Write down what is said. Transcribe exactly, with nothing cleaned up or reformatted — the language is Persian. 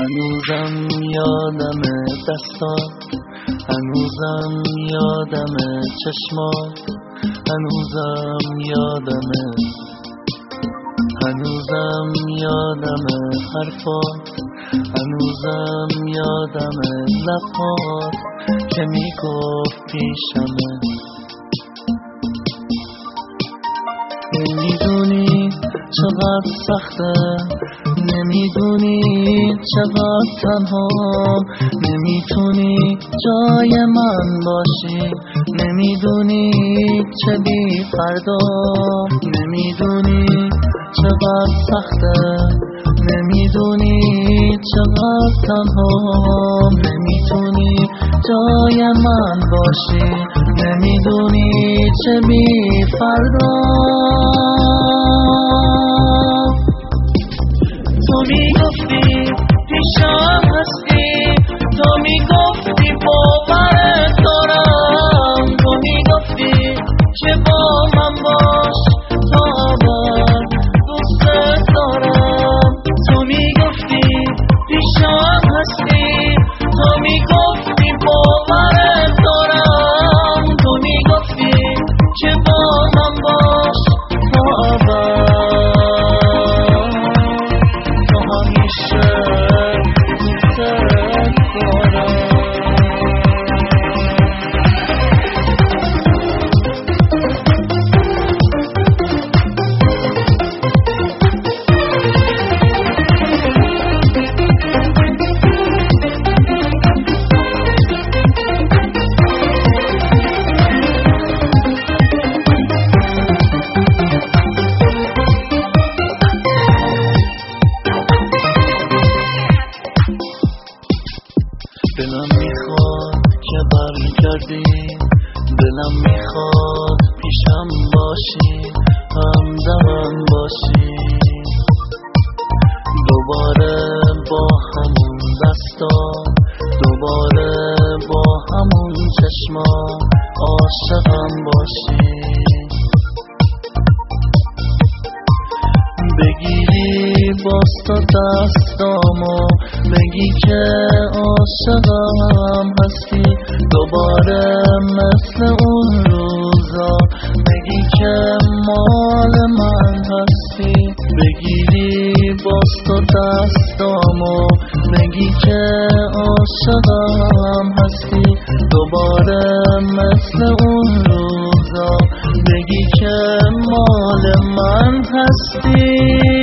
هنوزم یادم دستات، هنوزم یادم چشمات، هنوزم یادم، هنوزم یادم حرفات، هنوزم یادم لبات که میگفت پیشمه. نمیدونی چقدر سخته، نمیدونی چقدر تنهام، نمیتونی جای من باشی، نمیدونی چه بی فردا، نمیدونی چقدر سخته، نمیدونی چقدر تنهام، نمیتونی جای من باشی، نمیدونی چه بی فردا. تو میگفتی پیشم هستی، تو میگفتی باورت دارم، تو میگفتی که با من باش تا ابد دوستت دارم، تو میگفتی پیشم هستی، تو میگفتی باورت دارم، تو میگفتی که با من باش تا ابد. دلم میخواد که برگردی، دلم میخواد پیشم باشی، همدمم باشی، دوباره با همون دستا، دوباره با همون چشما عاشقم باشی، بگیری باز تا دستامو، بگی که عاشقم هستی، دوباره مثل اون روزا، بگی که مال من هستی، بگیری باز تا دستامو، بگی که عاشقم هستی، دوباره مثل اون روزا، بگی که مال من هستی.